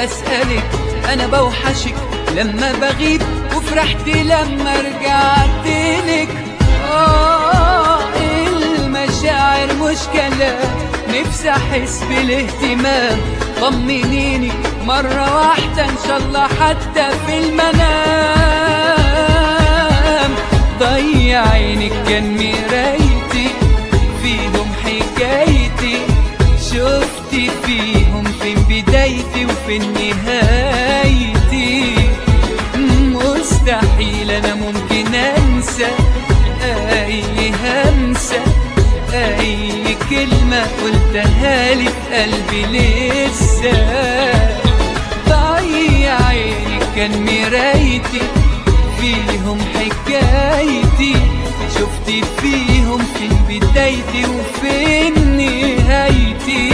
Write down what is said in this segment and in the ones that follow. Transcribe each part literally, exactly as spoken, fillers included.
أسألك أنا بوحشك لما بغيب، وفرحت لما رجعتلك. آه المشاعر مش كلام، نفسي أحس بالاهتمام. طمنيني مرة واحدة إن شاء الله حتى في المنام. ضيع عينك كان مرايتي، فيهم حكايتي، شفت فيهم فين بدايتي وفين نهايتي. مستحيل أنا ممكن أنسى أي همسة، أي كلمة قلتها لي في قلبي لسه. ضيع عينك كان مرايتي، فيهم حكايتي، شفت فيهم فين بدايتي وفين نهايتي.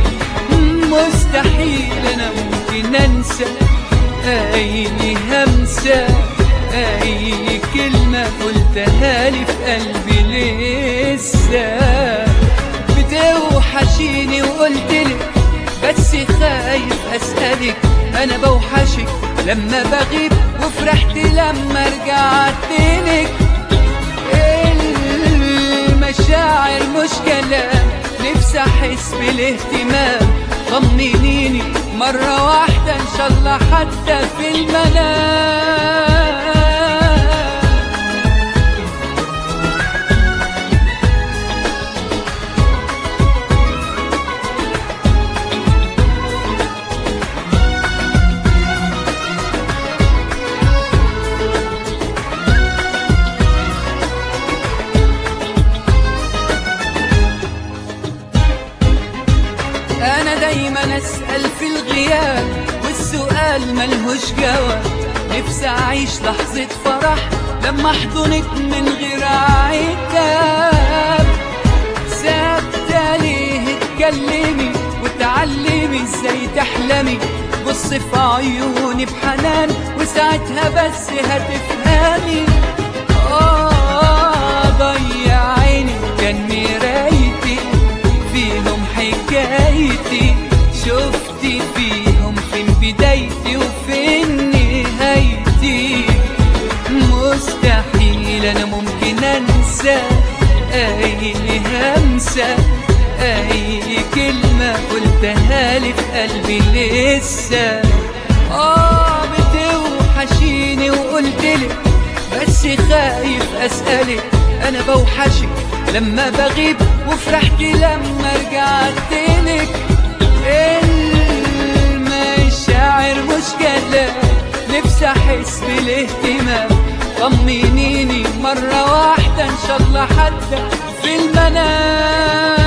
مستحيل أنا ممكن أنسى أي همسة، أي كلمة قلتها لي في قلبي لسه. بتوحشيني وقلتلك بس خايف أسألك أنا بوحشك لما بغيب، وفرحت لما رجعتلك. المشاعر مش كلام، نفسي أحس بالاهتمام. طمنيني مرة واحدة إن شاء الله حتى في المنام. أنا دايما أسأل في الغياب، والسؤال ملهوش جواب. نفسي أعيش لحظة فرح لما أحضنك من غير عتاب. ثابتة ليه اتكلمي وتعلمي ازاي تحلمي، بصي في عيوني بحنان وساعتها بس هتفهمي. آه ضيع عيني كان مرايتي، فيهم حكايتي، شفت فيهم فين بدايتي وفين نهايتي. مستحيل أنا ممكن أنسى أي همسة، أي كلمة قلتها لي في قلبي لسه. آه بتوحشيني وقلتلك بس خايف أسألك أنا بوحشك لما بغيب، وفرحت لما رجعتلك. المشاعر مش كلام، نفسي أحس بالاهتمام. طمنيني مرة واحدة إن شاء الله حتى في المنام.